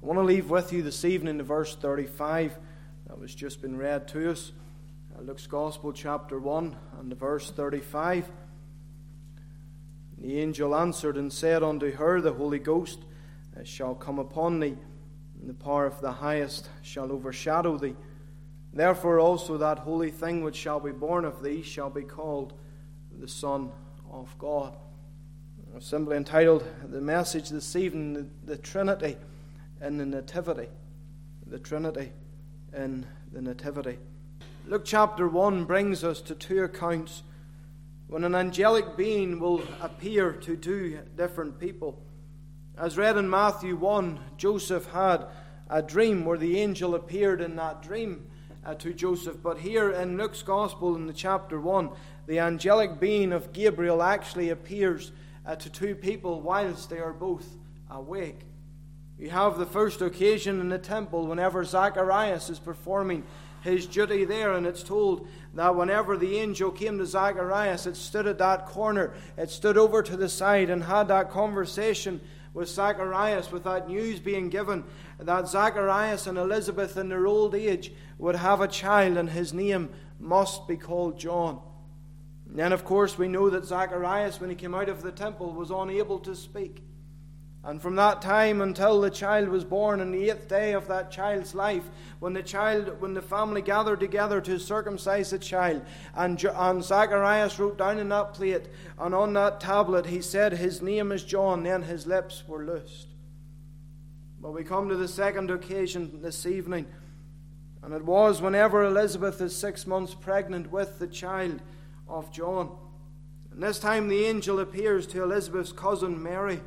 want to leave with you this evening to verse 35 that was just been read to us. Luke's Gospel, chapter 1, and verse 35. The angel answered and said unto her, The Holy Ghost shall come upon thee, and the power of the Highest shall overshadow thee. Therefore also that holy thing which shall be born of thee shall be called the Son of God. I've simply entitled the message this evening, The Trinity in the Nativity. The Trinity in the Nativity. Luke chapter 1 brings us to two accounts when an angelic being will appear to two different people. As read in Matthew 1, Joseph had a dream where the angel appeared in that dream to Joseph. But here in Luke's Gospel in the chapter 1, the angelic being of Gabriel actually appears to two people whilst they are both awake. You have the first occasion in the temple whenever Zacharias is performing his duty there, and it's told that whenever the angel came to Zacharias, it stood at that corner, it stood over to the side and had that conversation with Zacharias, with that news being given that Zacharias and Elizabeth in their old age would have a child, and his name must be called John. And then of course we know that Zacharias, when he came out of the temple, was unable to speak. And from that time until the child was born, on the 8th day of that child's life, when the family gathered together to circumcise the child, and Zacharias wrote down in that plate, and on that tablet he said, His name is John, then his lips were loosed. But we come to the second occasion this evening, and it was whenever Elizabeth is 6 months pregnant with the child of John. And this time the angel appears to Elizabeth's cousin Mary.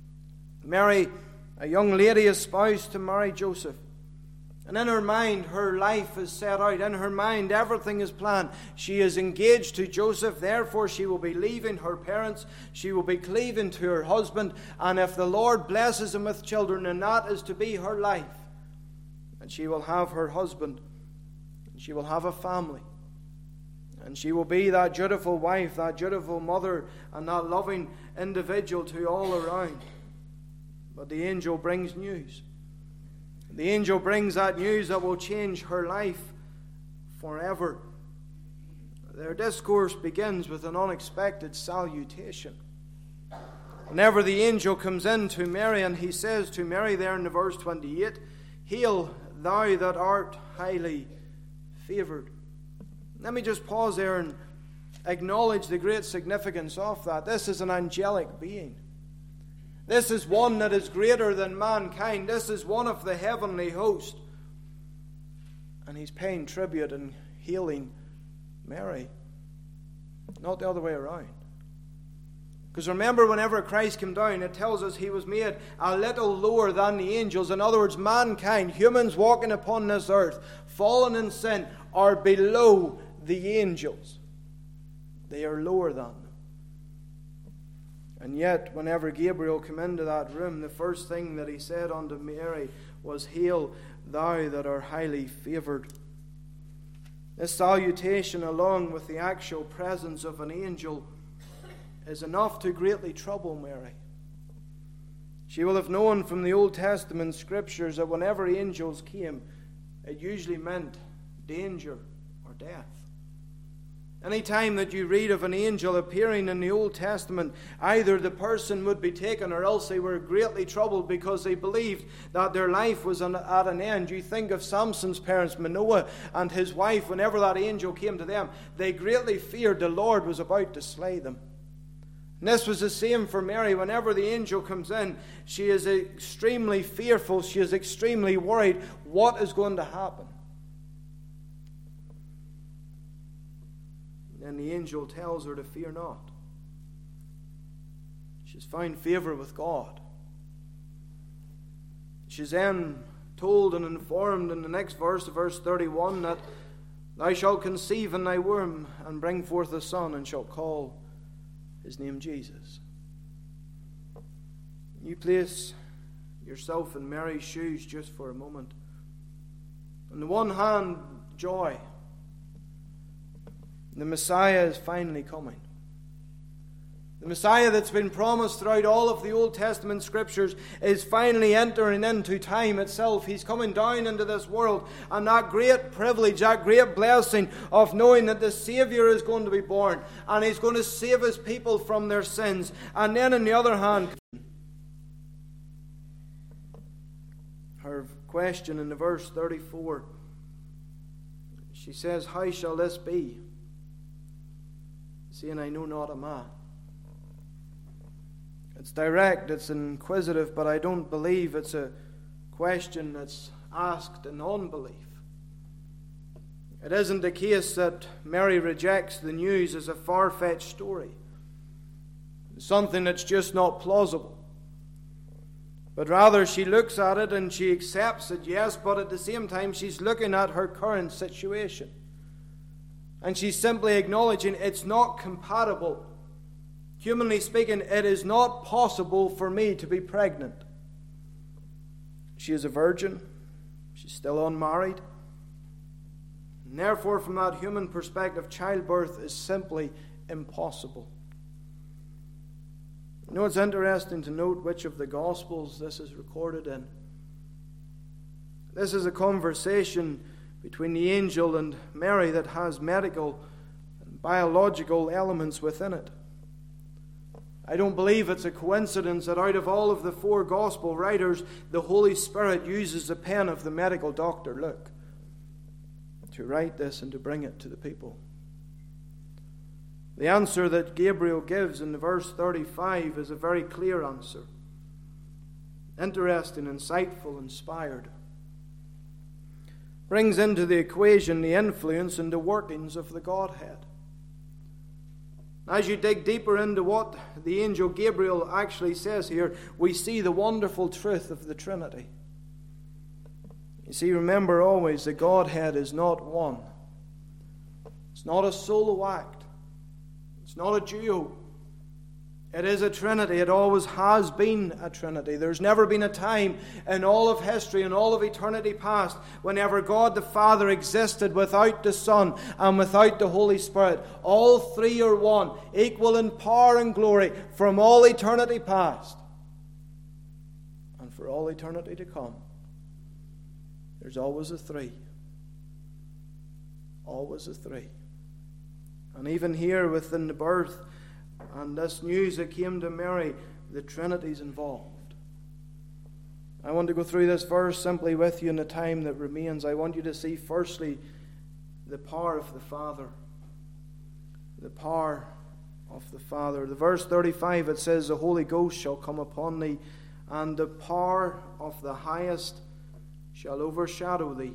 Mary, a young lady espoused to marry Joseph. And in her mind, her life is set out. In her mind, everything is planned. She is engaged to Joseph. Therefore, she will be leaving her parents. She will be cleaving to her husband. And if the Lord blesses him with children, and that is to be her life, and she will have her husband, and she will have a family. And she will be that dutiful wife, that dutiful mother, and that loving individual to all around. But the angel brings news. The angel brings that news that will change her life forever. Their discourse begins with an unexpected salutation. Whenever the angel comes in to Mary, and he says to Mary there in the verse 28, Hail, thou that art highly favored. Let me just pause there and acknowledge the great significance of that. This is an angelic being. This is one that is greater than mankind. This is one of the heavenly host. And he's paying tribute and hailing Mary. Not the other way around. Because remember, whenever Christ came down, it tells us he was made a little lower than the angels. In other words, mankind, humans walking upon this earth, fallen in sin, are below the angels. They are lower than them. And yet, whenever Gabriel came into that room, the first thing that he said unto Mary was, Hail, thou that art highly favored. This salutation, along with the actual presence of an angel, is enough to greatly trouble Mary. She will have known from the Old Testament scriptures that whenever angels came, it usually meant danger or death. Any time that you read of an angel appearing in the Old Testament, either the person would be taken or else they were greatly troubled because they believed that their life was at an end. You think of Samson's parents, Manoah and his wife, whenever that angel came to them, they greatly feared the Lord was about to slay them. And this was the same for Mary. Whenever the angel comes in, she is extremely fearful. She is extremely worried. What is going to happen? And the angel tells her to fear not. She's found favor with God. She's then told and informed in the next verse, verse 31, that thou shalt conceive in thy womb and bring forth a son, and shalt call his name Jesus. You place yourself in Mary's shoes just for a moment. On the one hand, joy. The Messiah is finally coming. The Messiah that's been promised throughout all of the Old Testament scriptures is finally entering into time itself. He's coming down into this world, and that great privilege, that great blessing of knowing that the Savior is going to be born, and He's going to save His people from their sins. And then on the other hand, her question in the verse 34, she says, "How shall this be? Saying, I know not a man." It's direct, it's inquisitive, but I don't believe it's a question that's asked in unbelief. It isn't the case that Mary rejects the news as a far-fetched story, something that's just not plausible. But rather she looks at it and she accepts it, yes, but at the same time she's looking at her current situation. And she's simply acknowledging it's not compatible. Humanly speaking, it is not possible for me to be pregnant. She is a virgin. She's still unmarried. And therefore, from that human perspective, childbirth is simply impossible. You know, it's interesting to note which of the Gospels this is recorded in. This is a conversation between the angel and Mary that has medical and biological elements within it. I don't believe it's a coincidence that out of all of the 4 Gospel writers, the Holy Spirit uses the pen of the medical doctor Luke to write this and to bring it to the people. The answer that Gabriel gives in the verse 35 is a very clear answer. Interesting, insightful, inspired. Brings into the equation the influence and the workings of the Godhead. As you dig deeper into what the angel Gabriel actually says here, we see the wonderful truth of the Trinity. You see, remember always, the Godhead is not one. It's not a solo act. It's not a duo. It is a Trinity. It always has been a Trinity. There's never been a time in all of history, in all of eternity past, whenever God the Father existed without the Son and without the Holy Spirit. All 3 are one, equal in power and glory from all eternity past and for all eternity to come. There's always a 3. Always a 3. And even here within the birth and this news that came to Mary, the Trinity's involved. I want to go through this verse simply with you in the time that remains. I want you to see firstly the power of the Father. The power of the Father. The verse 35, it says, "The Holy Ghost shall come upon thee, and the power of the Highest shall overshadow thee."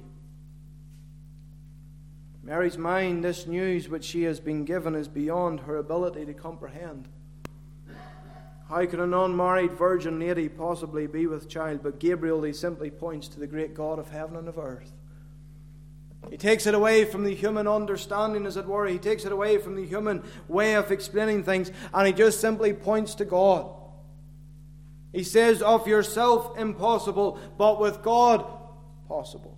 Mary's mind, this news which she has been given, is beyond her ability to comprehend. How can an unmarried virgin lady possibly be with child? But Gabriel, he simply points to the great God of heaven and of earth. He takes it away from the human understanding, as it were. He takes it away from the human way of explaining things, and he just simply points to God. He says, "Of yourself impossible, but with God possible."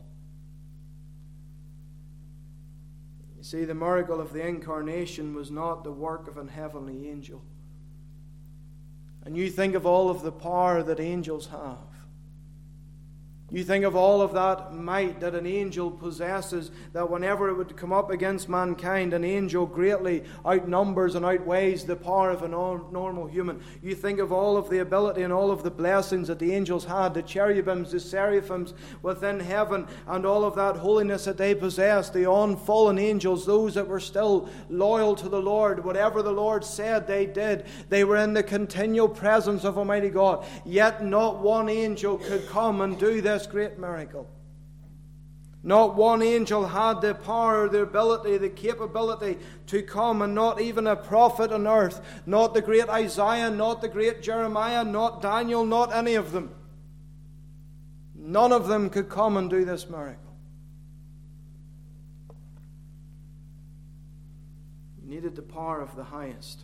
See, the miracle of the incarnation was not the work of an heavenly angel. And you think of all of the power that angels have. You think of all of that might that an angel possesses, that whenever it would come up against mankind, an angel greatly outnumbers and outweighs the power of a normal human. You think of all of the ability and all of the blessings that the angels had, the cherubims, the seraphims within heaven, and all of that holiness that they possessed, the unfallen angels, those that were still loyal to the Lord. Whatever the Lord said, they did. They were in the continual presence of Almighty God. Yet not one angel could come and do this great miracle. Not one angel had the power, the ability, the capability to come, and not even a prophet on earth, not the great Isaiah, not the great Jeremiah, not Daniel, not any of them. None of them could come and do this miracle. You needed the power of the Highest.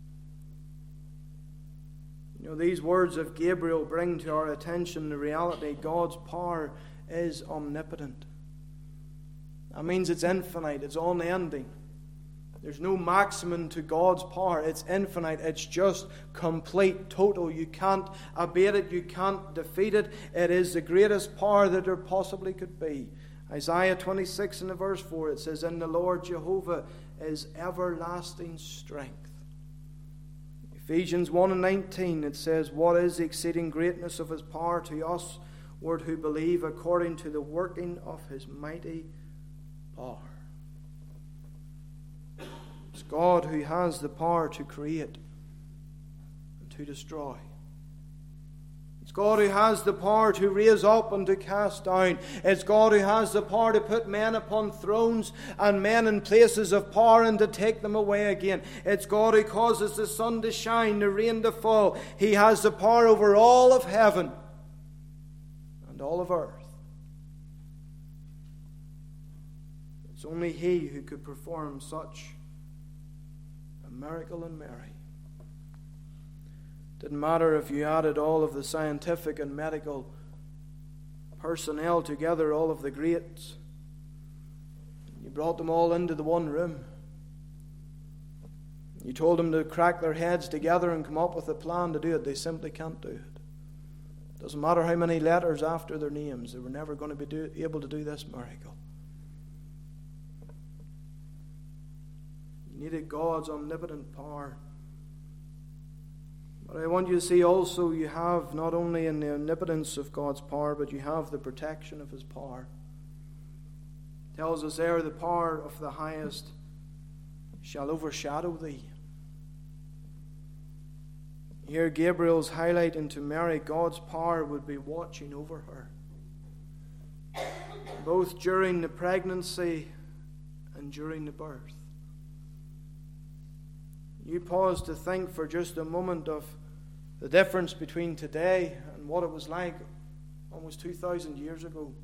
You know, these words of Gabriel bring to our attention the reality God's power is omnipotent. That means it's infinite, it's unending. There's no maximum to God's power. It's infinite. It's just complete, total. You can't abate it. You can't defeat it. It is the greatest power that there possibly could be. Isaiah 26 and verse 4, it says, "In the Lord Jehovah is everlasting strength." Ephesians 1 and 19, it says, "What is the exceeding greatness of his power to us, who believe, according to the working of his mighty power." It's God who has the power to create and to destroy. It's God who has the power to raise up and to cast down. It's God who has the power to put men upon thrones and men in places of power and to take them away again. It's God who causes the sun to shine, the rain to fall. He has the power over all of heaven and all of earth. It's only He who could perform such a miracle in Mary. Didn't matter if you added all of the scientific and medical personnel together, all of the greats. You brought them all into the one room. You told them to crack their heads together and come up with a plan to do it. They simply can't do it. Doesn't matter how many letters after their names. They were never going to be able to do this miracle. You needed God's omnipotent power. But I want you to see also you have not only in the omnipotence of God's power, but you have the protection of His power. It tells us there, the power of the highest shall overshadow thee. Here Gabriel's highlighting to Mary, God's power would be watching over her, both during the pregnancy and during the birth. You pause to think for just a moment of the difference between today and what it was like almost 2,000 years ago.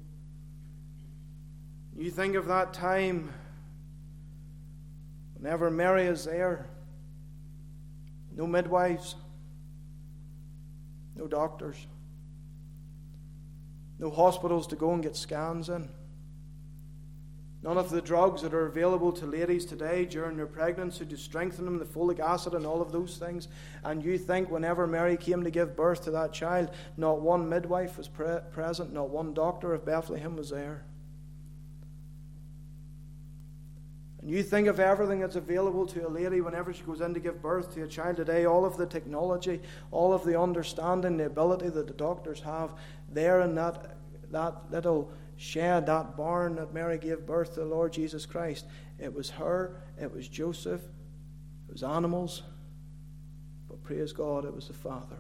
You think of that time whenever Mary is there, no midwives, no doctors, no hospitals to go and get scans in. None of the drugs that are available to ladies today during their pregnancy to strengthen them, the folic acid and all of those things. And you think whenever Mary came to give birth to that child, not one midwife was present, not one doctor of Bethlehem was there. And you think of everything that's available to a lady whenever she goes in to give birth to a child today, all of the technology, all of the understanding, the ability that the doctors have there in that little shed, that barn that Mary gave birth to the Lord Jesus Christ. It was her, it was Joseph, it was animals, but praise God, it was the Father.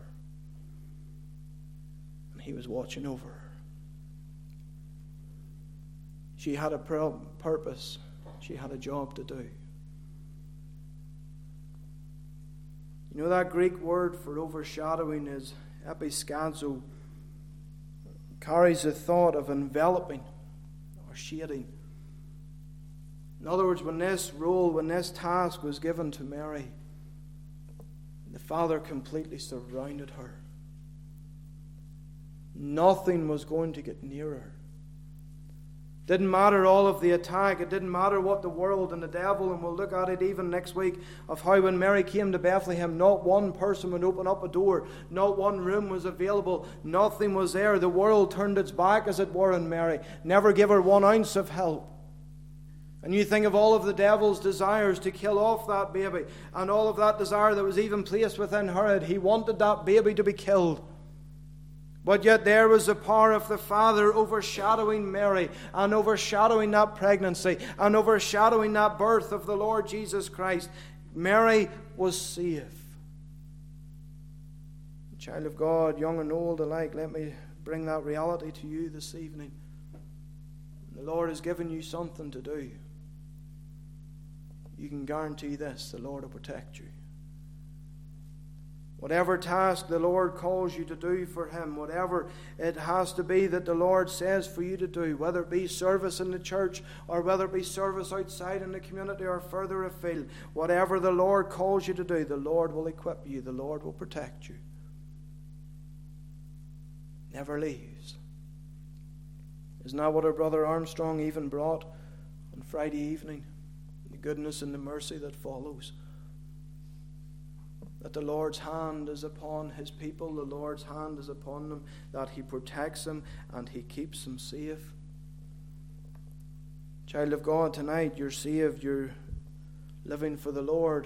And He was watching over her. She had a purpose. She had a job to do. You know, that Greek word for overshadowing is episkazo. Carries the thought of enveloping or shading. In other words, when this role, when this task was given to Mary, the Father completely surrounded her. Nothing was going to get near her. Didn't matter all of the attack. It didn't matter what the world and the devil, and we'll look at it even next week, of how when Mary came to Bethlehem, not one person would open up a door. Not one room was available. Nothing was there. The world turned its back, as it were, on Mary. Never gave her 1 ounce of help. And you think of all of the devil's desires to kill off that baby, and all of that desire that was even placed within Herod. He wanted that baby to be killed. But yet there was the power of the Father overshadowing Mary and overshadowing that pregnancy and overshadowing that birth of the Lord Jesus Christ. Mary was safe. Child of God, young and old alike, let me bring that reality to you this evening. The Lord has given you something to do. You can guarantee this: the Lord will protect you. Whatever task the Lord calls you to do for Him, whatever it has to be that the Lord says for you to do, whether it be service in the church or whether it be service outside in the community or further afield, whatever the Lord calls you to do, the Lord will equip you, the Lord will protect you. Never leaves. Isn't that what our brother Armstrong even brought on Friday evening? The goodness and the mercy that follows. That the Lord's hand is upon his people, the Lord's hand is upon them, that he protects them and he keeps them safe. Child of God, tonight you're saved, you're living for the Lord.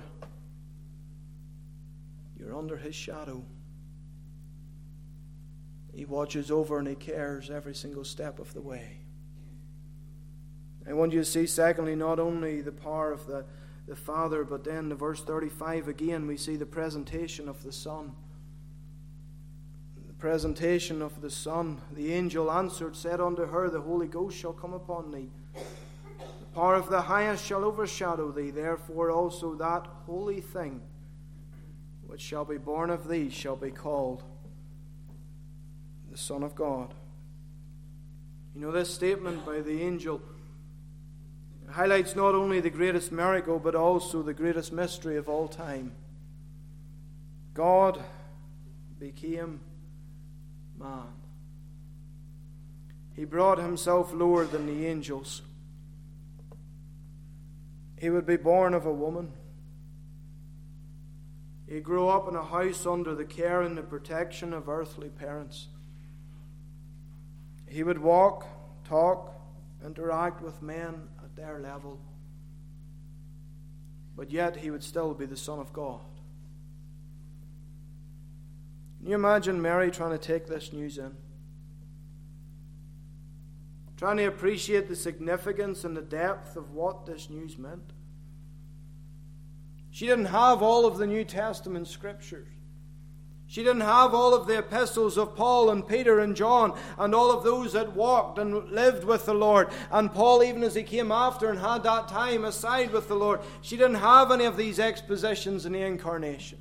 You're under his shadow. He watches over and he cares every single step of the way. I want you to see, secondly, not only the power of the Father, but then in verse 35 again we see the presentation of the Son. The presentation of the Son. The angel answered, said unto her, the Holy Ghost shall come upon thee. The power of the highest shall overshadow thee. Therefore also that holy thing which shall be born of thee shall be called the Son of God. You know, this statement by the angel highlights not only the greatest miracle, but also the greatest mystery of all time. God became man. He brought himself lower than the angels. He would be born of a woman. He grew up in a house under the care and the protection of earthly parents. He would walk, talk, interact with men at their level. But yet he would still be the Son of God. Can you imagine Mary trying to take this news in? Trying to appreciate the significance and the depth of what this news meant. She didn't have all of the New Testament scriptures. She didn't have all of the epistles of Paul and Peter and John and all of those that walked and lived with the Lord. And Paul, even as he came after and had that time aside with the Lord, she didn't have any of these expositions in the incarnation.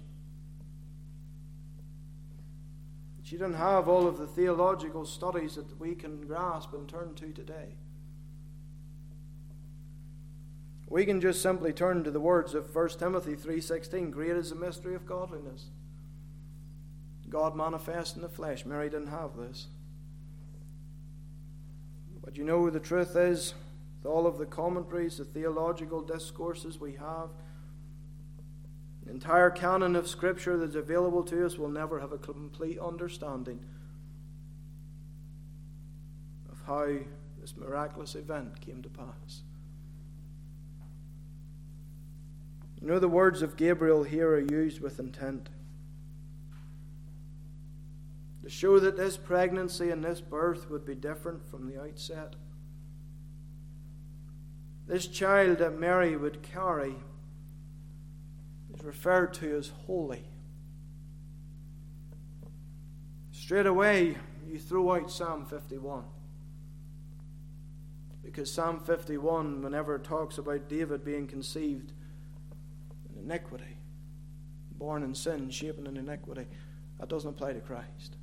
She didn't have all of the theological studies that we can grasp and turn to today. We can just simply turn to the words of 1 Timothy 3:16. Great is the mystery of godliness. God manifest in the flesh. Mary didn't have this. But you know, the truth is, with all of the commentaries, the theological discourses we have, the entire canon of Scripture that's available to us will never have a complete understanding of how this miraculous event came to pass. You know, the words of Gabriel here are used with intent to show that this pregnancy and this birth would be different from the outset. This child that Mary would carry is referred to as holy. Straight away, you throw out Psalm 51. Because Psalm 51, whenever it talks about David being conceived in iniquity, born in sin, shapen in iniquity, that doesn't apply to Christ.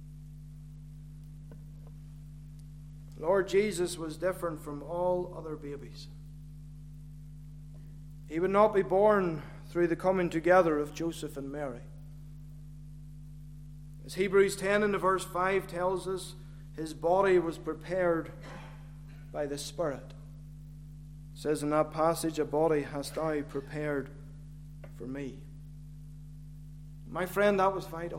Lord Jesus was different from all other babies. He would not be born through the coming together of Joseph and Mary. As Hebrews 10 in the verse 5 tells us, his body was prepared by the Spirit. It says in that passage, a body hast thou prepared for me. My friend, that was vital.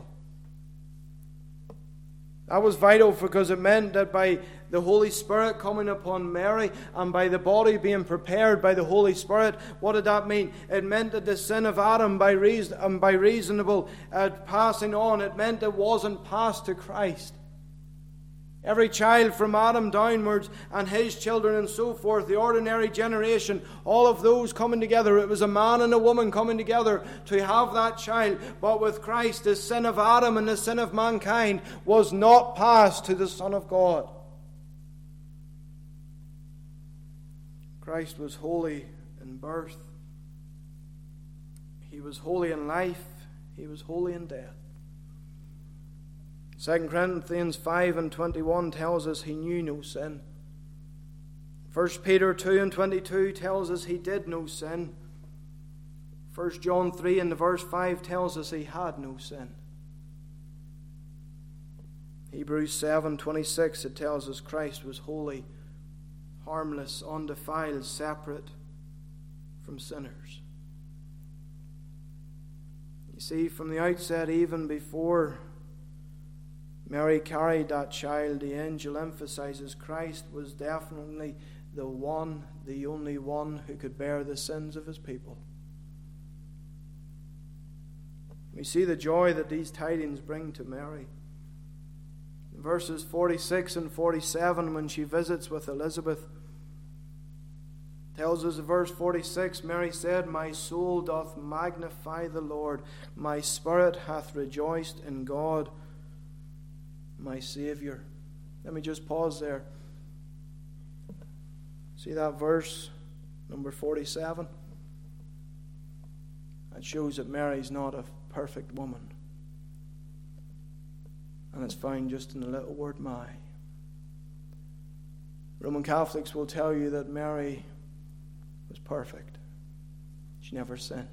That was vital because it meant that by the Holy Spirit coming upon Mary and by the body being prepared by the Holy Spirit, what did that mean? It meant that the sin of Adam by reasonable passing on, it meant it wasn't passed to Christ. Every child from Adam downwards and his children and so forth, the ordinary generation, all of those coming together. It was a man and a woman coming together to have that child. But with Christ, the sin of Adam and the sin of mankind was not passed to the Son of God. Christ was holy in birth. He was holy in life. He was holy in death. 2 Corinthians 5:21 tells us he knew no sin. 1 Peter 2:22 tells us he did no sin. 1 John 3 in the verse 5 tells us he had no sin. Hebrews 7:26 it tells us Christ was holy, harmless, undefiled, separate from sinners. You see, from the outset, even before Mary carried that child, the angel emphasizes Christ was definitely the one, the only one who could bear the sins of his people. We see the joy that these tidings bring to Mary. In verses 46 and 47, when she visits with Elizabeth, tells us in verse 46, Mary said, "My soul doth magnify the Lord, my spirit hath rejoiced in God, my Saviour." Let me just pause there. See that verse, number 47? That shows that Mary's not a perfect woman. And it's found just in the little word "my." Roman Catholics will tell you that Mary was perfect. She never sinned.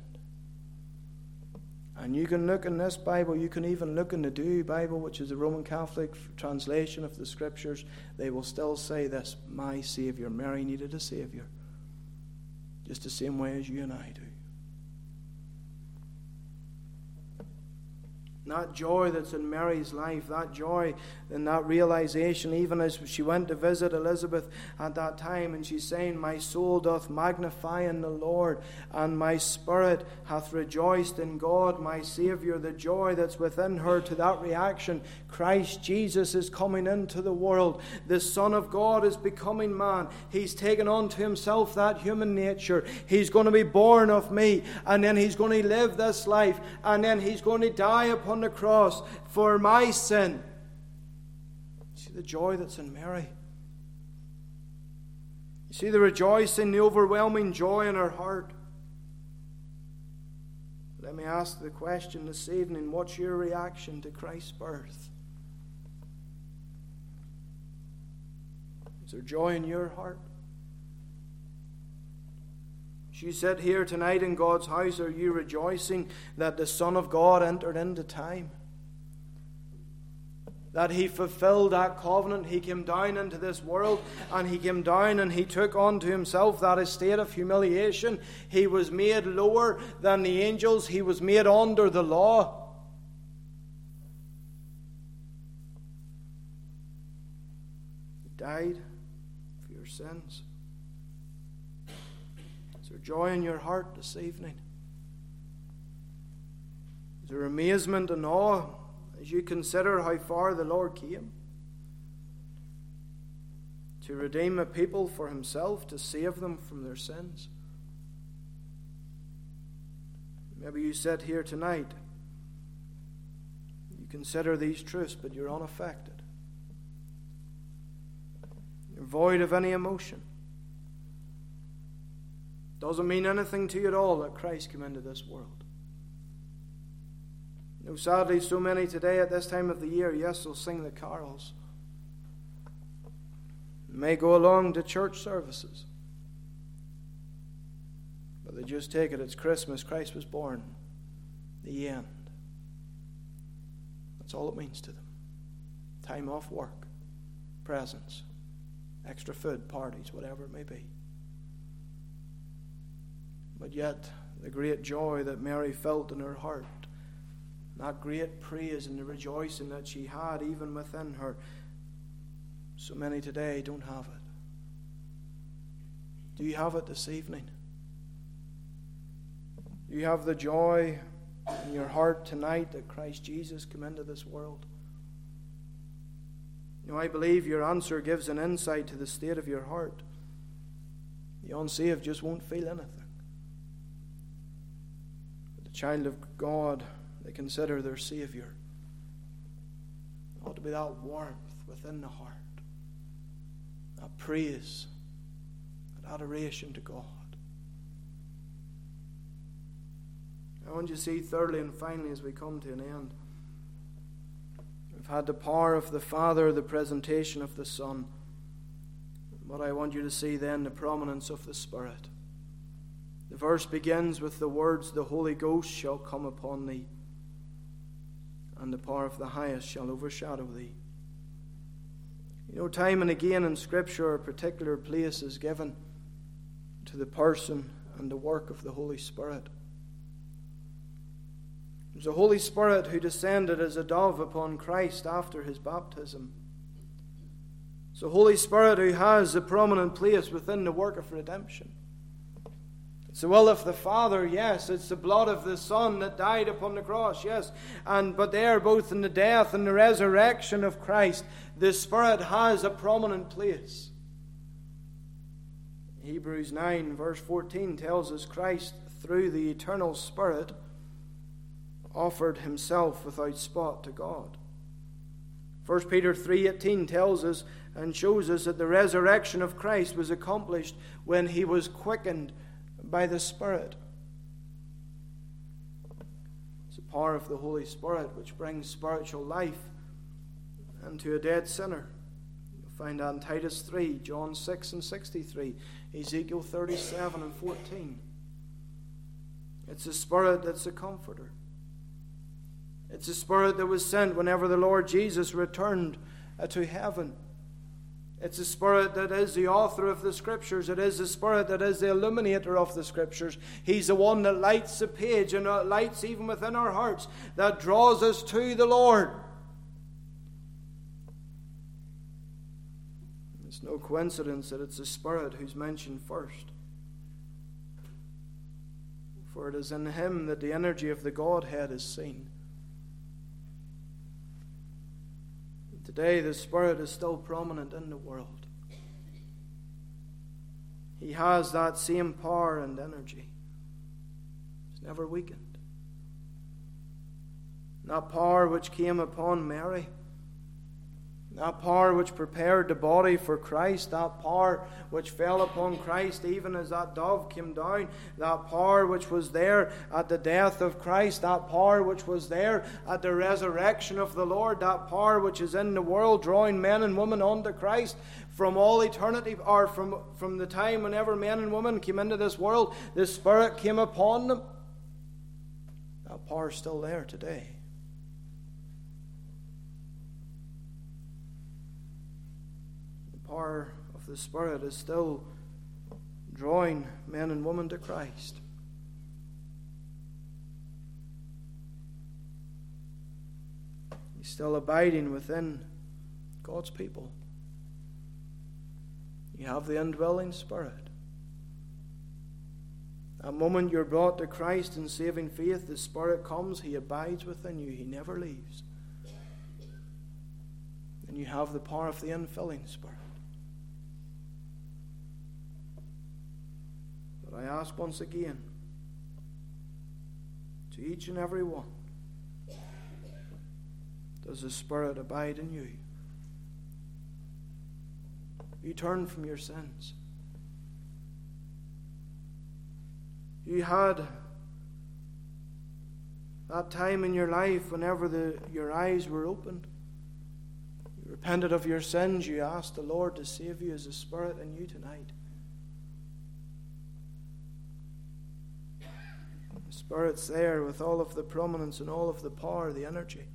And you can look in this Bible, you can even look in the Douay Bible, which is a Roman Catholic translation of the Scriptures. They will still say this: my Saviour. Mary needed a Saviour, just the same way as you and I do. That joy that's in Mary's life, that joy and that realization, even as she went to visit Elizabeth at that time, and she's saying, "My soul doth magnify in the Lord, and my spirit hath rejoiced in God, my Saviour." The joy that's within her to that reaction: Christ Jesus is coming into the world. The Son of God is becoming man. He's taken on to himself that human nature. He's going to be born of me, and then he's going to live this life, and then he's going to die upon the cross for my sin. See the joy that's in Mary. You see the rejoicing, the overwhelming joy in her heart. Let me ask the question this evening: what's your reaction to Christ's birth? Is there joy in your heart? As you sit here tonight in God's house, are you rejoicing that the Son of God entered into time? That he fulfilled that covenant. He came down into this world, and he came down and he took unto himself that estate of humiliation. He was made lower than the angels. He was made under the law. He died for your sins. Is there joy in your heart this evening? Is there amazement and awe as you consider how far the Lord came to redeem a people for himself, to save them from their sins? Maybe you sit here tonight, you consider these truths, but you're unaffected. You're void of any emotion. Doesn't mean anything to you at all that Christ came into this world. No, sadly, so many today at this time of the year, yes, they'll sing the carols. They may go along to church services, but they just take it, it's Christmas, Christ was born, the end. That's all it means to them. Time off work, presents, extra food, parties, whatever it may be. But yet, the great joy that Mary felt in her heart, that great praise and the rejoicing that she had even within her, so many today don't have it. Do you have it this evening? Do you have the joy in your heart tonight that Christ Jesus came into this world? You know, I believe your answer gives an insight to the state of your heart. The unsaved just won't feel anything. But the child of God, they consider their Savior. There ought to be that warmth within the heart, that praise, that adoration to God. I want you to see thirdly and finally as we come to an end, we've had the power of the Father, the presentation of the Son. But I want you to see then the prominence of the Spirit. The verse begins with the words, "The Holy Ghost shall come upon thee, and the power of the highest shall overshadow thee." You know, time and again in Scripture, a particular place is given to the person and the work of the Holy Spirit. It was the Holy Spirit who descended as a dove upon Christ after his baptism. It's the Holy Spirit who has a prominent place within the work of redemption. It's the will of the Father, yes. It's the blood of the Son that died upon the cross, yes. But there, both in the death and the resurrection of Christ, the Spirit has a prominent place. Hebrews 9 verse 14 tells us Christ, through the eternal Spirit, offered himself without spot to God. 1 Peter 3:18 tells us and shows us that the resurrection of Christ was accomplished when he was quickened by the Spirit. It's the power of the Holy Spirit which brings spiritual life into a dead sinner. You'll find that in Titus 3, John 6 and 63, Ezekiel 37 and 14. It's the Spirit that's the comforter. It's the Spirit that was sent whenever the Lord Jesus returned to heaven. It's the Spirit that is the author of the Scriptures. It is the Spirit that is the illuminator of the Scriptures. He's the one that lights the page and lights even within our hearts, that draws us to the Lord. It's no coincidence that it's the Spirit who's mentioned first. For it is in him that the energy of the Godhead is seen. Today, the Spirit is still prominent in the world. He has that same power and energy. It's never weakened. That power which came upon Mary, that power which prepared the body for Christ, that power which fell upon Christ even as that dove came down, that power which was there at the death of Christ, that power which was there at the resurrection of the Lord, that power which is in the world drawing men and women unto Christ from all eternity, or from the time whenever men and women came into this world, the Spirit came upon them. That power is still there today. Power of the Spirit is still drawing men and women to Christ. He's still abiding within God's people. You have the indwelling Spirit. That moment you're brought to Christ in saving faith, the Spirit comes, He abides within you, He never leaves. And you have the power of the infilling Spirit. I ask once again, to each and every one, does the Spirit abide in you? You turn from your sins. You had that time in your life whenever your eyes were opened. You repented of your sins. You asked the Lord to save you. As the Spirit in you tonight? The Spirit's there with all of the prominence and all of the power, the energy.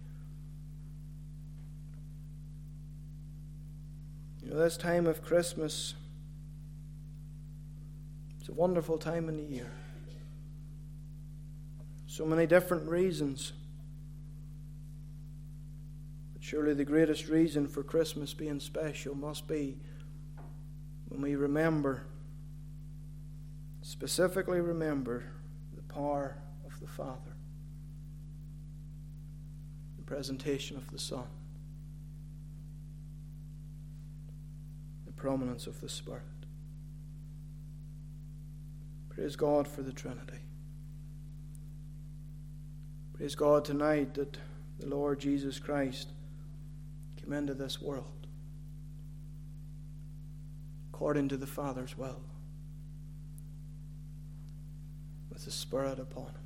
You know, this time of Christmas, it's a wonderful time in the year. So many different reasons. But surely the greatest reason for Christmas being special must be when we remember, specifically remember, power of the Father, the presentation of the Son, the prominence of the Spirit. Praise God for the Trinity. Praise God tonight that the Lord Jesus Christ came into this world according to the Father's will, with the Spirit upon him.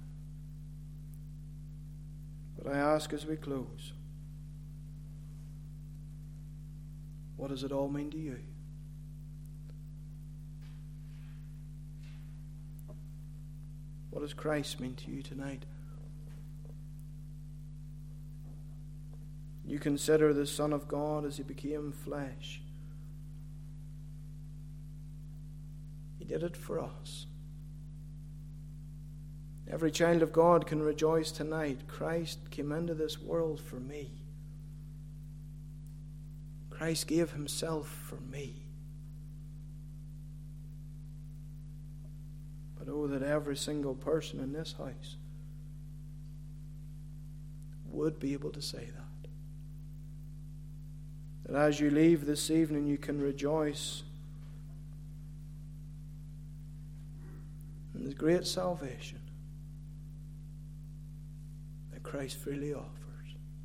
But I ask as we close, what does it all mean to you? What does Christ mean to you tonight? You consider the Son of God as He became flesh. He did it for us. Every child of God can rejoice tonight. Christ came into this world for me. Christ gave himself for me. But oh, that every single person in this house would be able to say that. That as you leave this evening, you can rejoice in the great salvation that Christ freely offers.